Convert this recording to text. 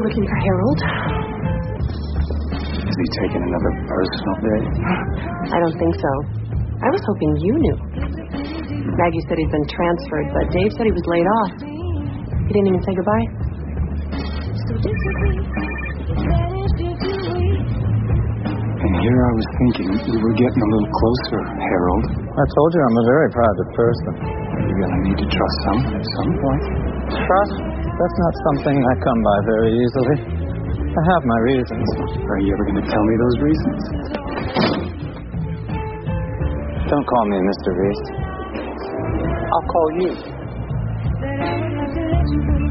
looking for Harold. Is he taking another personal day? I don't think so. I was hoping you knew. Maggie said he'd been transferred, but Dave said he was laid off. He didn't even say goodbye. And here I was thinking we were getting a little closer, Harold. I told you I'm a very private person. You're going to need to trust someone at some point. Trust? That's not something I come by very easily. I have my reasons. Are you ever going to tell me those reasons? Don't call me Mr. Reese. I'll call you.